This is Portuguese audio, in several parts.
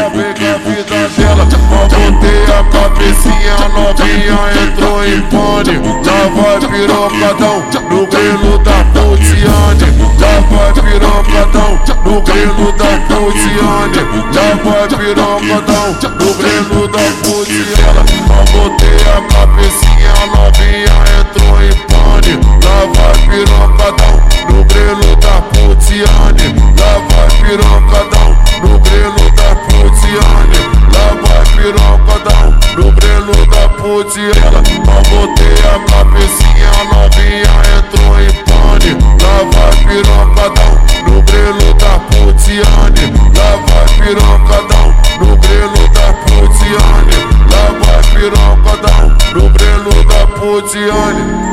acabei com a vida dela. Botei a cabecinha, a novinha entrou em pane. Já vai pirocadão no grelo da Putiane. Já vai pirocadão no grelo da Putiane. Já vai pirocadão no grelo da Putiane. Botei a cabecinha, a novinha entrou em pane. Já vai pirocadão no grelo da Putiane. Já vai pirocadão no grelo da Putiane. Já vai pirocadão no grelo da Putiane. Botei a cabecinha, a novinha entrou em pane. Já vai pirocadão no grelo da Putiane. Já vai pirocadão no grelo da Putiane. Já vai pirocadão no grelo da Putiane.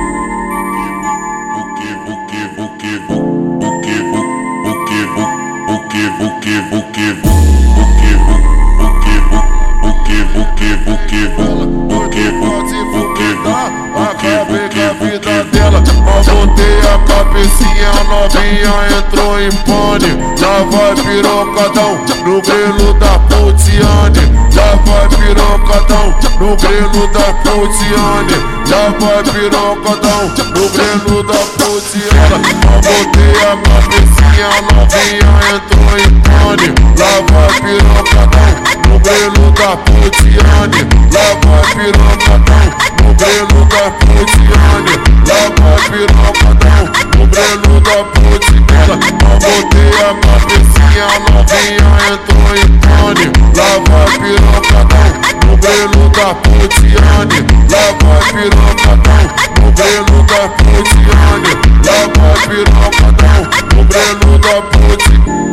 Acabei com a vida dela. Botei a cabecinha, a novinha entrou em pane. Já vai pirocadão no grelo da Putiane. Já vai pirocadão no grelo da Putiane. Já vai pirocadão no grelo da Putiane. Botei a cabecinha, a novinha entrou em pane. Já vai pirocadão no grelo da Putiane. Já vai pirocadão no grelo da Putiane. Já vai pirocadão no grelo da Putiane. Botei a cabecinha, a novinha entrou em pane. Já vai pirocadão no grelo da Putiane. Já vai pirocadão no grelo da Putiane. Já vai pirocadão no grelo da Putiane.